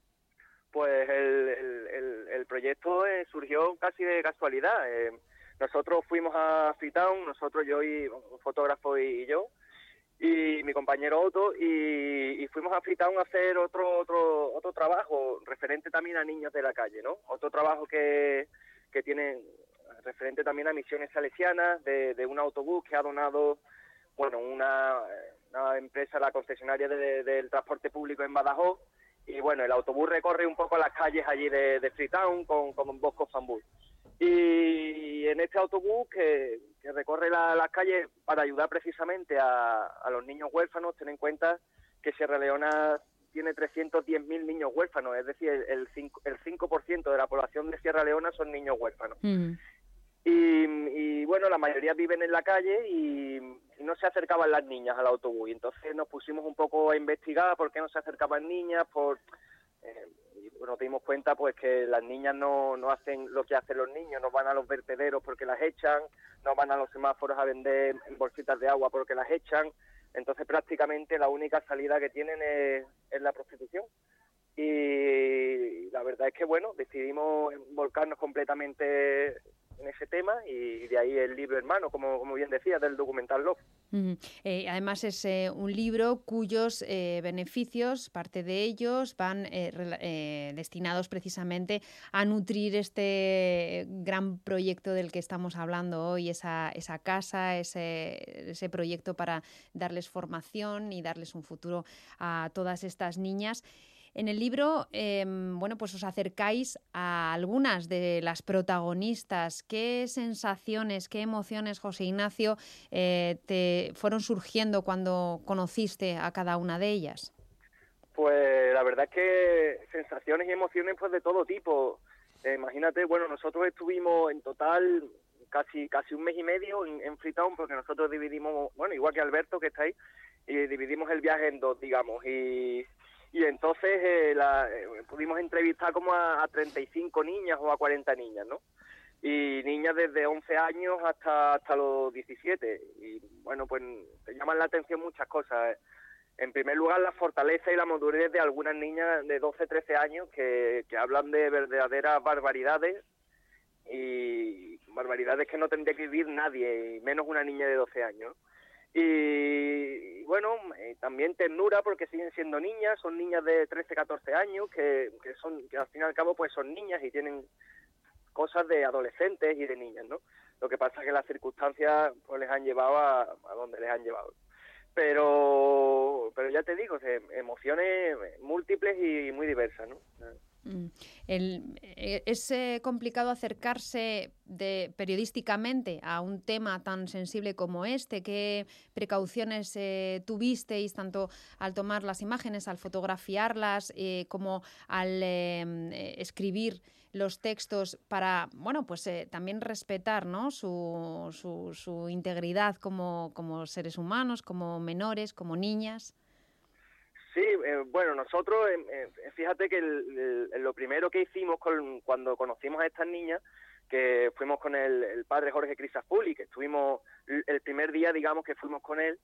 Pues el, el, el, el proyecto eh, surgió casi de casualidad. Eh, nosotros fuimos a Freetown, nosotros, yo y un fotógrafo y, y yo, y mi compañero Otto, y, y fuimos a Freetown a hacer otro otro otro trabajo referente también a niños de la calle, ¿no? Otro trabajo que, que tiene referente también a misiones salesianas, de, de un autobús que ha donado, bueno, una, una empresa, la concesionaria de, de, del transporte público en Badajoz, y bueno, el autobús recorre un poco las calles allí de, de Freetown con, con Bosco Fambul. Y en este autobús que, que recorre la, las calles para ayudar precisamente a, a los niños huérfanos, ten en cuenta que Sierra Leona tiene trescientos diez mil niños huérfanos, es decir, el cinco, el cinco por ciento de la población de Sierra Leona son niños huérfanos. Mm. Y, y bueno, la mayoría viven en la calle y, y no se acercaban las niñas al autobús. Y entonces nos pusimos un poco a investigar por qué no se acercaban niñas, por... Eh, nos dimos cuenta pues que las niñas no, no hacen lo que hacen los niños, no van a los vertederos porque las echan, no van a los semáforos a vender bolsitas de agua porque las echan, entonces prácticamente la única salida que tienen es, es la prostitución. Y la verdad es que bueno, decidimos volcarnos completamente en ese tema y de ahí el libro hermano, como, como bien decía, del documental Love. Uh-huh. Eh, además es eh, un libro cuyos eh, beneficios, parte de ellos, van eh, re, eh, destinados precisamente a nutrir este gran proyecto del que estamos hablando hoy, esa, esa casa, ese, ese proyecto para darles formación y darles un futuro a todas estas niñas. En el libro, eh, bueno, pues os acercáis a algunas de las protagonistas. ¿Qué sensaciones, qué emociones, José Ignacio, eh, te fueron surgiendo cuando conociste a cada una de ellas? Pues la verdad es que sensaciones y emociones pues de todo tipo. Eh, imagínate, bueno, nosotros estuvimos en total casi casi un mes y medio en, en Freetown, porque nosotros dividimos, bueno, igual que Alberto que está ahí, y dividimos el viaje en dos, digamos, y... Y entonces eh, la, eh, pudimos entrevistar como a, a treinta y cinco niñas o a cuarenta niñas, ¿no? Y niñas desde once años hasta hasta los diecisiete. Y bueno, pues te llaman la atención muchas cosas. En primer lugar, la fortaleza y la madurez de algunas niñas de doce, trece años que, que hablan de verdaderas barbaridades, y barbaridades que no tendría que vivir nadie, y menos una niña de doce años. Y bueno, eh, también ternura porque siguen siendo niñas, son niñas de trece, catorce años que, que son que al fin y al cabo pues son niñas y tienen cosas de adolescentes y de niñas, ¿no? Lo que pasa es que las circunstancias pues les han llevado a, a donde les han llevado. pero pero ya te digo, emociones múltiples y muy diversas, ¿no? El, ¿Es eh, complicado acercarse de, periodísticamente a un tema tan sensible como este? ¿Qué precauciones eh, tuvisteis tanto al tomar las imágenes, al fotografiarlas, eh, como al eh, escribir los textos para, bueno, pues eh, también respetar, ¿no?, su, su, su integridad como, como seres humanos, como menores, como niñas? Sí, eh, bueno, nosotros, eh, eh, fíjate que el, el, lo primero que hicimos con, cuando conocimos a estas niñas, que fuimos con el, el padre Jorge Crisafulli, que estuvimos el primer día, digamos, que fuimos con él,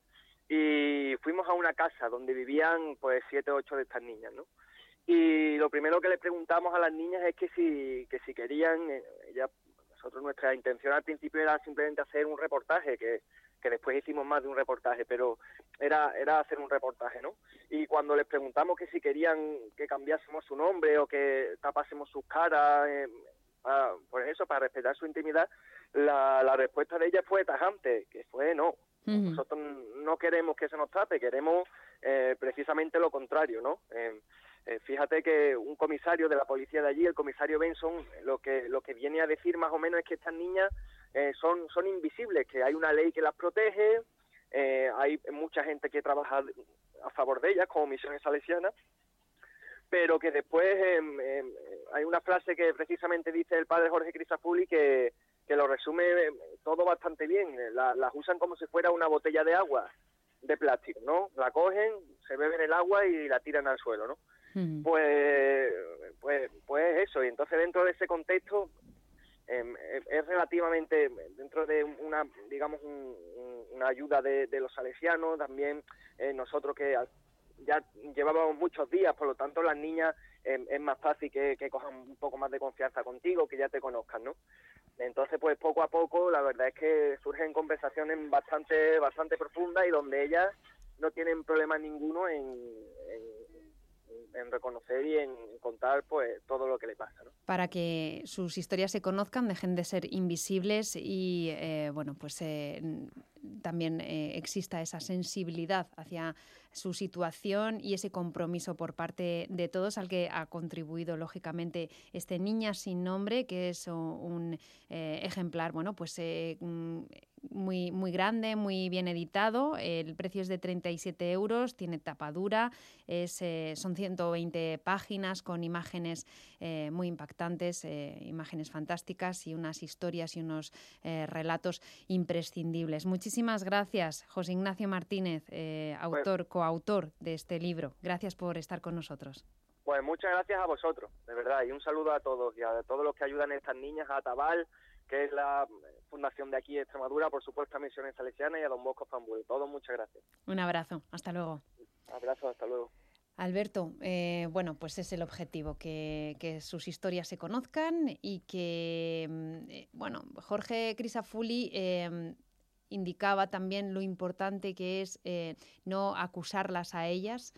y fuimos a una casa donde vivían pues siete o ocho de estas niñas, ¿no? Y lo primero que le preguntamos a las niñas es que si, que si querían, eh, ella, nosotros nuestra intención al principio era simplemente hacer un reportaje, que que después hicimos más de un reportaje, pero era era hacer un reportaje, ¿no? Y cuando les preguntamos que si querían que cambiásemos su nombre o que tapásemos sus caras, eh, para, pues eso, para respetar su intimidad, la, la respuesta de ella fue tajante, que fue no. Uh-huh. Nosotros no queremos que se nos tape, queremos eh, precisamente lo contrario, ¿no? Eh, eh, fíjate que un comisario de la policía de allí, el comisario Benson, lo que lo que viene a decir más o menos es que estas niñas Eh, son son invisibles, que hay una ley que las protege, eh, hay mucha gente que trabaja a favor de ellas, como Misiones Salesianas, pero que después eh, eh, hay una frase que precisamente dice el padre Jorge Crisafulli que, que lo resume todo bastante bien. La, las usan como si fuera una botella de agua de plástico, ¿no? La cogen, se beben el agua y la tiran al suelo, ¿no? Mm. Pues, pues, pues eso, y entonces dentro de ese contexto Eh, es relativamente, dentro de una, digamos, un, una ayuda de, de los salesianos, también eh, nosotros que ya llevábamos muchos días, por lo tanto las niñas eh, es más fácil que, que cojan un poco más de confianza contigo, que ya te conozcan, ¿no? Entonces, pues poco a poco, la verdad es que surgen conversaciones bastante bastante profundas y donde ellas no tienen problema ninguno en, en en reconocer y en contar pues todo lo que le pasa, ¿no? Para que sus historias se conozcan, dejen de ser invisibles y eh, bueno, pues eh, también eh, exista esa sensibilidad hacia su situación y ese compromiso por parte de todos, al que ha contribuido lógicamente este Niñas sin nombre, que es un eh, ejemplar, bueno, pues eh, muy, muy grande, muy bien editado. El precio es de treinta y siete euros, tiene tapa dura, es, eh, son ciento veinte páginas con imágenes eh, muy impactantes, eh, imágenes fantásticas y unas historias y unos eh, relatos imprescindibles. Muchísimas gracias, José Ignacio Martínez, eh, autor, pues, coautor de este libro. Gracias por estar con nosotros. Pues muchas gracias a vosotros, de verdad, y un saludo a todos y a todos los que ayudan a estas niñas, a Tabal, que es la fundación de aquí de Extremadura, por supuesto a Misiones Salesianas y a Don Bosco Fambuel. Todos muchas gracias. Un abrazo, hasta luego. Abrazo, hasta luego. Alberto, eh, bueno, pues es el objetivo, que, que sus historias se conozcan y que, eh, bueno, Jorge Crisafulli eh, indicaba también lo importante que es eh, no acusarlas a ellas,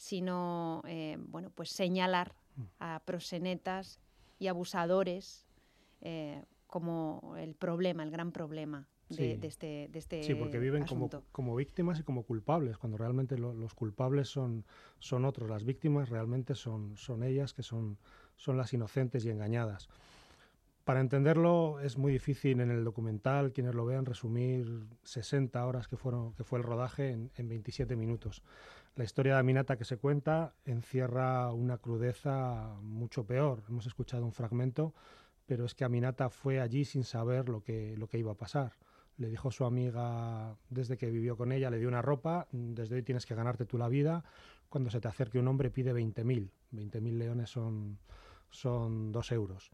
sino, eh, bueno, pues señalar a proxenetas y abusadores eh, como el problema, el gran problema de, sí. de este de este Sí, porque viven como, asunto. como víctimas y como culpables, cuando realmente lo, los culpables son, son otros. Las víctimas realmente son, son ellas, que son, son las inocentes y engañadas. Para entenderlo es muy difícil en el documental, quienes lo vean, resumir sesenta horas que, fueron, que fue el rodaje en, en veintisiete minutos. La historia de Aminata que se cuenta encierra una crudeza mucho peor. Hemos escuchado un fragmento, pero es que Aminata fue allí sin saber lo que, lo que iba a pasar. Le dijo a su amiga, desde que vivió con ella, le dio una ropa: desde hoy tienes que ganarte tú la vida. Cuando se te acerque un hombre pide veinte mil. veinte mil leones son, son dos euros.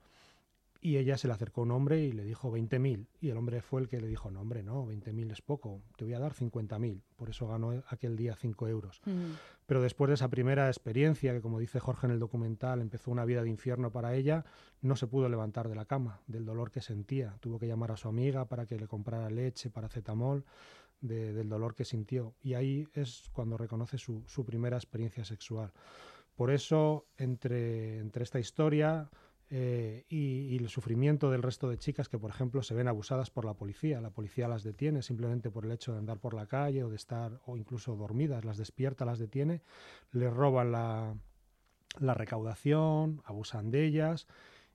Y ella se le acercó a un hombre y le dijo veinte mil. Y el hombre fue el que le dijo, no hombre, no, veinte mil es poco, te voy a dar cincuenta mil. Por eso ganó aquel día cinco euros. Mm. Pero después de esa primera experiencia, que como dice Jorge en el documental, empezó una vida de infierno para ella, no se pudo levantar de la cama, del dolor que sentía. Tuvo que llamar a su amiga para que le comprara leche, paracetamol, de, del dolor que sintió. Y ahí es cuando reconoce su, su primera experiencia sexual. Por eso, entre, entre esta historia... eh, y, y el sufrimiento del resto de chicas que, por ejemplo, se ven abusadas por la policía. La policía las detiene simplemente por el hecho de andar por la calle o de estar, o incluso dormidas, las despierta, las detiene, les roban la, la recaudación, abusan de ellas.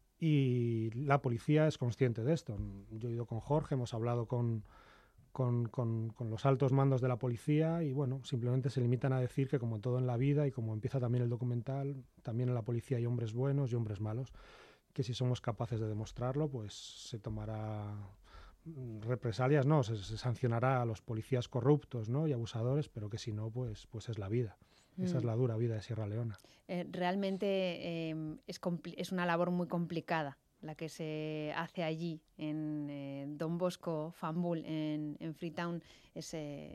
Y la policía es consciente de esto. Yo he ido con Jorge, hemos hablado con, con, con, con los altos mandos de la policía y, bueno, simplemente se limitan a decir que, como todo en la vida y como empieza también el documental, también en la policía hay hombres buenos y hombres malos, que si somos capaces de demostrarlo, pues se tomará represalias, no, se, se sancionará a los policías corruptos, ¿no?, y abusadores, pero que si no, pues, pues es la vida. Esa es la dura vida de Sierra Leona. Eh, realmente eh, es, es una labor muy complicada la que se hace allí en eh, Don Bosco Fambul, en, en Freetown. Es, eh,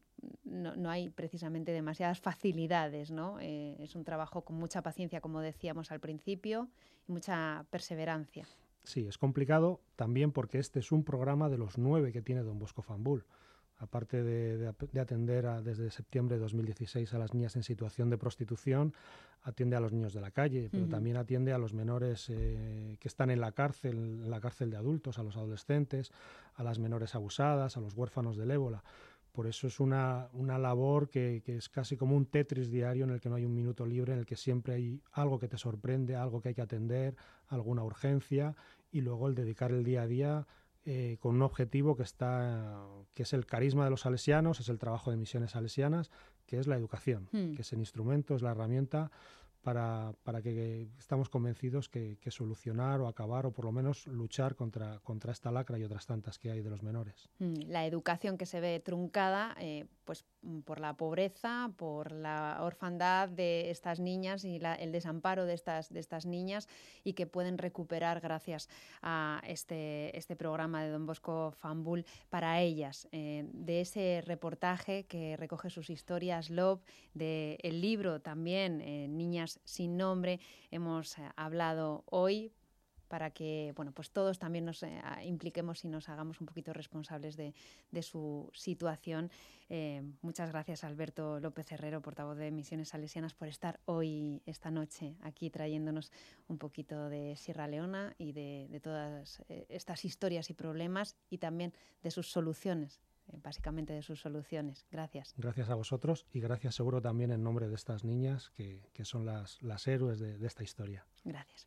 no, no hay precisamente demasiadas facilidades, ¿no? Eh, es un trabajo con mucha paciencia, como decíamos al principio, y mucha perseverancia. Sí, es complicado también porque este es un programa de los nueve que tiene Don Bosco Fambul. Aparte de, de, de atender a, desde septiembre de dos mil dieciséis a las niñas en situación de prostitución, atiende a los niños de la calle, pero uh-huh. también atiende a los menores eh, que están en la cárcel, en la cárcel de adultos, a los adolescentes, a las menores abusadas, a los huérfanos del ébola. Por eso es una, una labor que, que es casi como un Tetris diario en el que no hay un minuto libre, en el que siempre hay algo que te sorprende, algo que hay que atender, alguna urgencia, y luego el dedicar el día a día Eh, con un objetivo que está, que es el carisma de los salesianos, es el trabajo de misiones salesianas, que es la educación, mm. que es el instrumento, es la herramienta para, para que, que estamos convencidos que, que solucionar o acabar o por lo menos luchar contra, contra esta lacra y otras tantas que hay de los menores. Mm, la educación que se ve truncada eh, pues por la pobreza, por la orfandad de estas niñas y la, el desamparo de estas, de estas niñas, y que pueden recuperar gracias a este, este programa de Don Bosco Fambul para ellas. Eh, de ese reportaje que recoge sus historias, Love, del libro también, eh, Niñas sin nombre, hemos eh, hablado hoy, para que, bueno, pues todos también nos eh, impliquemos y nos hagamos un poquito responsables de, de su situación. Eh, muchas gracias, Alberto López Herrero, portavoz de Misiones Salesianas, por estar hoy, esta noche, aquí trayéndonos un poquito de Sierra Leona y de, de todas eh, estas historias y problemas, y también de sus soluciones, eh, básicamente de sus soluciones. Gracias. Gracias a vosotros, y gracias seguro también en nombre de estas niñas que, que son las, las héroes de, de esta historia. Gracias.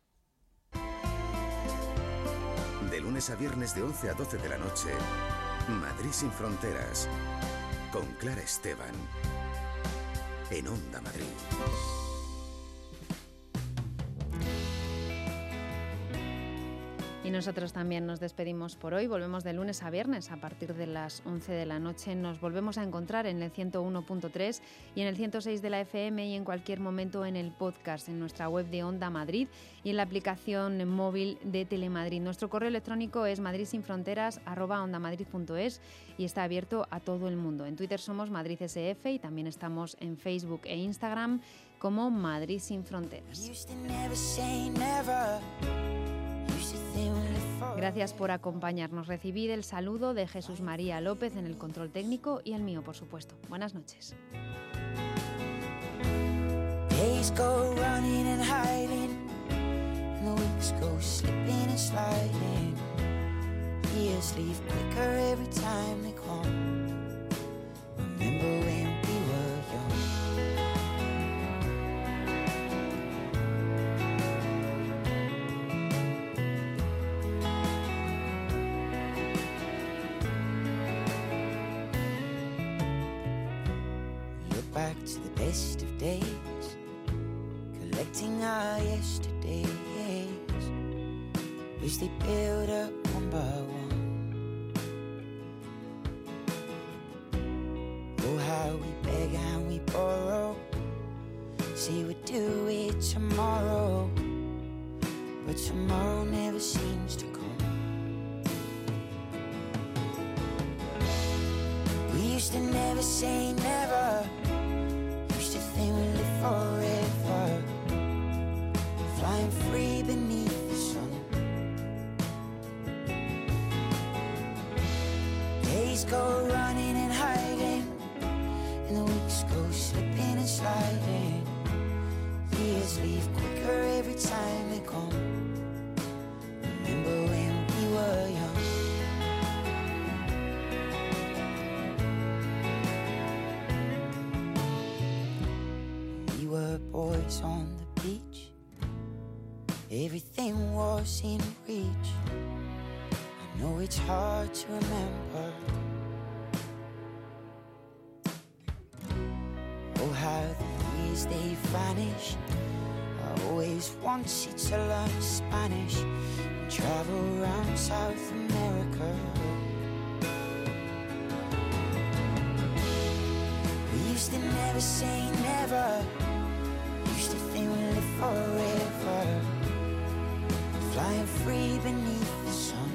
De lunes a viernes de once a doce de la noche, Madrid sin fronteras, con Clara Esteban, en Onda Madrid. Y nosotros también nos despedimos por hoy. Volvemos de lunes a viernes a partir de las once de la noche. Nos volvemos a encontrar en el ciento uno punto tres y en el ciento seis de la F M, y en cualquier momento en el podcast, en nuestra web de Onda Madrid y en la aplicación móvil de Telemadrid. Nuestro correo electrónico es madridsinfronteras arroba ondamadrid punto es y está abierto a todo el mundo. En Twitter somos Madrid S F y también estamos en Facebook e Instagram como Madrid Sin Fronteras. Gracias por acompañarnos. Recibid el saludo de Jesús María López en el control técnico y el mío, por supuesto. Buenas noches. Days go running and hiding, and the weeks go slipping and sliding. Years leave quicker every time they come. Remember when we were young. Back to the best of days, collecting our yesterdays, as they build up one by one. Oh, how we beg and we borrow, say we'd do it tomorrow, but tomorrow never seems to come. We used to never say never, we live forever, flying free beneath the sun. Days go running and hiding, and the weeks go slipping and sliding. Years leave quicker every time they come. were boys on the beach. Everything was in reach. I know it's hard to remember. Oh, how the years they vanish. I always wanted to learn Spanish and travel around South America. We used to never say never. Used to think we'd live forever, flying free beneath the sun.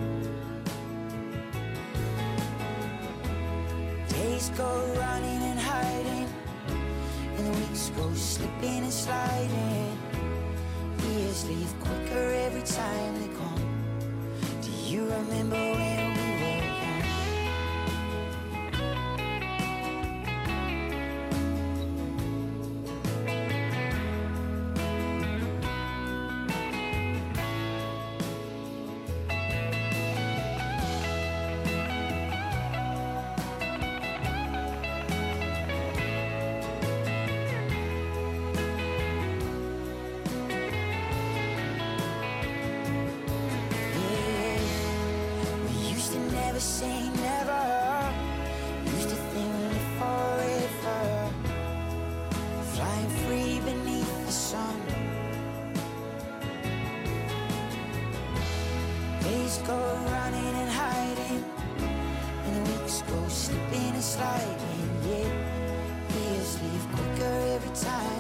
Days go running and hiding, and the weeks go slipping and sliding. Years leave quicker every time they come. Do you remember when we were young? Never say never. Used to think we'd live forever, flying free beneath the sun. Days go running and hiding, and the weeks go slipping and sliding. Yeah, years leave quicker every time